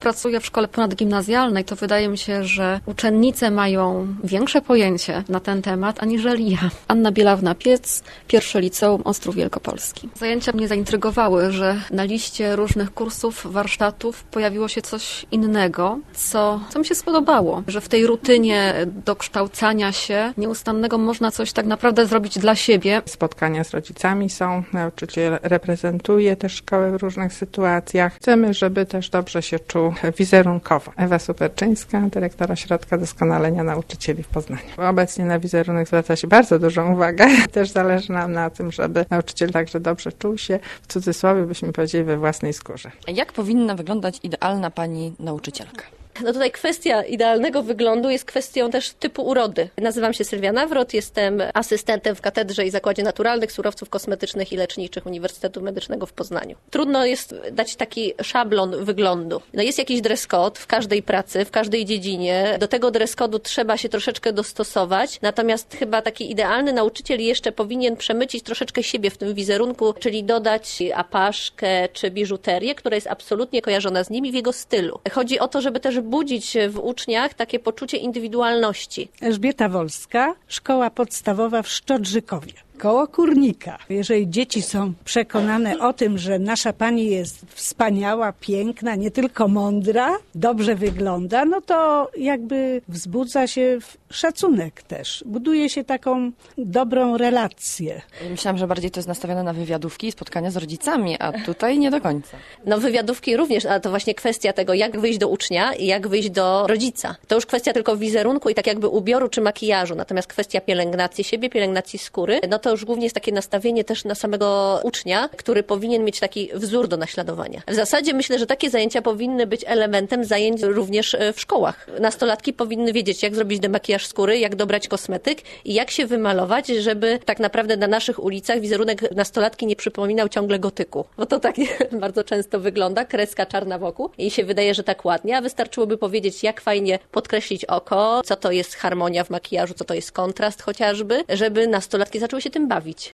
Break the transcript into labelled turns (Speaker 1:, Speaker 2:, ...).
Speaker 1: Pracuję w szkole ponadgimnazjalnej, to wydaje mi się, że uczennice mają większe pojęcie na ten temat, aniżeli ja. Anna Bielawna-Piec, pierwsze liceum Ostrów Wielkopolski. Zajęcia mnie zaintrygowały, że na liście różnych kursów, warsztatów pojawiło się coś innego, co mi się spodobało, że w tej rutynie dokształcania się nieustannego można coś tak naprawdę zrobić dla siebie.
Speaker 2: Spotkania z rodzicami są, nauczyciel reprezentuje też szkołę w różnych sytuacjach. Chcemy, żeby też dobrze się czuł wizerunkowo. Ewa Superczyńska, dyrektor Ośrodka Doskonalenia Nauczycieli w Poznaniu. Obecnie na wizerunek zwraca się bardzo dużą uwagę. Też zależy nam na tym, żeby nauczyciel także dobrze czuł się, w cudzysłowie byśmy powiedzieli, we własnej skórze.
Speaker 3: A jak powinna wyglądać idealna pani nauczycielka?
Speaker 4: No tutaj kwestia idealnego wyglądu jest kwestią też typu urody. Nazywam się Sylwia Nawrot, jestem asystentem w Katedrze i Zakładzie Naturalnych Surowców Kosmetycznych i Leczniczych Uniwersytetu Medycznego w Poznaniu. Trudno jest dać taki szablon wyglądu. No jest jakiś dress code w każdej pracy, w każdej dziedzinie. Do tego dress code'u trzeba się troszeczkę dostosować, natomiast chyba taki idealny nauczyciel jeszcze powinien przemycić troszeczkę siebie w tym wizerunku, czyli dodać apaszkę czy biżuterię, która jest absolutnie kojarzona z nimi w jego stylu. Chodzi o to, żeby też budzić w uczniach takie poczucie indywidualności.
Speaker 5: Elżbieta Wolska, szkoła podstawowa w Szczodrzykowie. Koło Kurnika. Jeżeli dzieci są przekonane o tym, że nasza pani jest wspaniała, piękna, nie tylko mądra, dobrze wygląda, no to jakby wzbudza się szacunek też. Buduje się taką dobrą relację.
Speaker 3: Myślałam, że bardziej to jest nastawione na wywiadówki i spotkania z rodzicami, a tutaj nie do końca.
Speaker 4: No wywiadówki również, ale to właśnie kwestia tego, jak wyjść do ucznia i jak wyjść do rodzica. To już kwestia tylko wizerunku i tak jakby ubioru czy makijażu, natomiast kwestia pielęgnacji siebie, pielęgnacji skóry, no to już głównie jest takie nastawienie też na samego ucznia, który powinien mieć taki wzór do naśladowania. W zasadzie myślę, że takie zajęcia powinny być elementem zajęć również w szkołach. Nastolatki powinny wiedzieć, jak zrobić demakijaż skóry, jak dobrać kosmetyk i jak się wymalować, żeby tak naprawdę na naszych ulicach wizerunek nastolatki nie przypominał ciągle gotyku. Bo to tak bardzo często wygląda, kreska czarna wokół i się wydaje, że tak ładnie, a wystarczyłoby powiedzieć, jak fajnie podkreślić oko, co to jest harmonia w makijażu, co to jest kontrast chociażby, żeby nastolatki zaczęły się tym bawić.